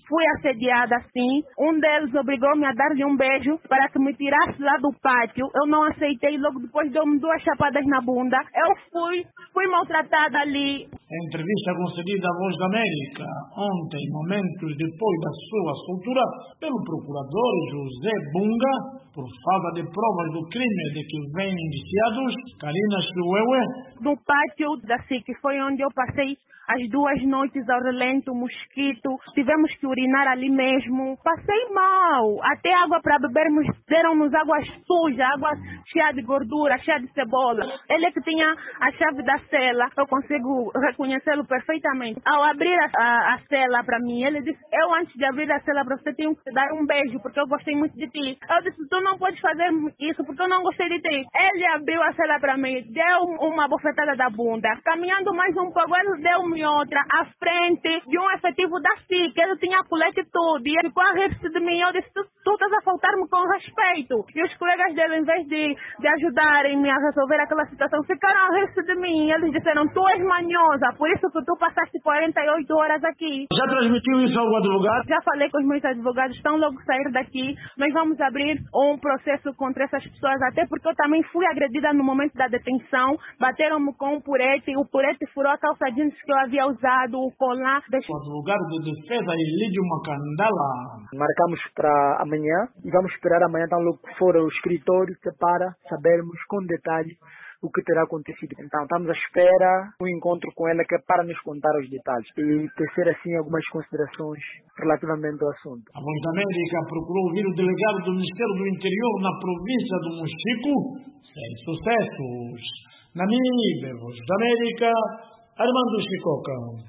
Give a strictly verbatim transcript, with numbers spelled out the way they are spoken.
fui assediada assim. Um deles obrigou-me a dar-lhe um beijo para que me tirasse lá do pátio. Eu não aceitei, logo depois deu-me duas chapadas na bunda. Eu fui, fui maltratada ali. Em entrevista concedida à Voz da América, ontem, momentos depois da sua soltura, pelo procurador José Bunga, por falta de provas do crime de que vêm indiciados, Karina Chihuehue. No pátio da S I C foi onde eu passei as duas noites ao relento, mosquito, tivemos que urinar ali mesmo. Passei mal, até água para bebermos, deram-nos água suja, água cheia de gordura, cheia de cebola. Ele é que tinha a chave da cela, eu consigo reconhecê-lo perfeitamente. Ao abrir a, a, a cela para mim, ele disse, eu antes de abrir a cela para você tenho que te dar um beijo, porque eu gostei muito de ti. Eu disse, tu não podes fazer isso, porque eu não gostei de ti. Ele abriu a cela para mim, deu uma bofetada da bunda. Caminhando mais um pouco, ele deu-me outra à frente de um efetivo da S I C. Ele tinha colete e tudo. E ele ficou a rir-se de mim. Eu disse, tu, tu estás a faltar-me com respeito. E os colegas dele, em vez de, de ajudarem-me a resolver aquela situação, ficaram a rir-se de mim. Eles disseram, tu és manhosa, por isso que tu passaste quarenta e oito horas aqui. Já transmitiu isso ao advogado? Já falei com os meus advogados, estão logo sair daqui. Nós vamos abrir um processo contra essas pessoas, até porque eu também fui agredida no momento da detenção. Bateram-me com um purete, o purete furou a calça jeans que eu havia usado, o colar. O advogado de defesa, Elídio Macandala. Marcamos para amanhã e vamos esperar amanhã, então logo for ao escritório para sabermos com detalhe o que terá acontecido. Então, estamos à espera um encontro com ela que é para nos contar os detalhes e tecer assim algumas considerações relativamente ao assunto. A Voz da América procurou ouvir o delegado do Ministério do Interior na província do Mochico, sem sucessos. Na minha Voz da América, Armando Chicoca.